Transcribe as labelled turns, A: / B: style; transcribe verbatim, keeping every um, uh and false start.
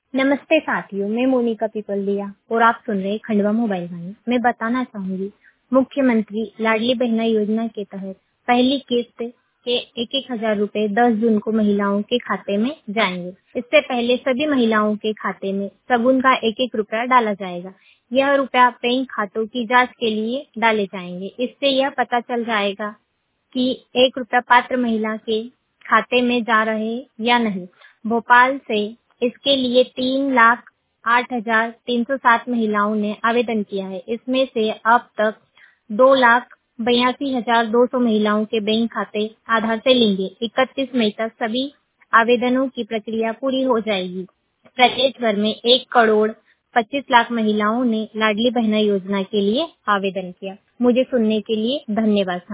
A: नमस्ते साथियों, मैं मोनिका पिपलिया और आप सुन रहे हैं खंडवा मोबाइल वाणी। मैं बताना चाहूंगी, मुख्यमंत्री लाडली बहना योजना के तहत पहली किस्त के एक एक हजार रूपए दस जून को महिलाओं के खाते में जाएंगे। इससे पहले सभी महिलाओं के खाते में सगुन का एक एक रुपया डाला जाएगा। यह रुपया बैंक खातों की जांच के लिए डाले जाएंगे। इससे यह पता चल जाएगा कि एक रुपया पात्र महिला के खाते में जा रहे या नहीं। भोपाल से इसके लिए तीन लाख आठ हजार तीन सौ सात महिलाओं ने आवेदन किया है। इसमें से अब तक दो लाख बयासी हजार दो सौ महिलाओं के बैंक खाते आधार से लेंगे। इकतीस मई तक सभी आवेदनों की प्रक्रिया पूरी हो जाएगी। प्रदेश भर में एक करोड़ पच्चीस लाख महिलाओं ने लाडली बहना योजना के लिए आवेदन किया। मुझे सुनने के लिए धन्यवाद।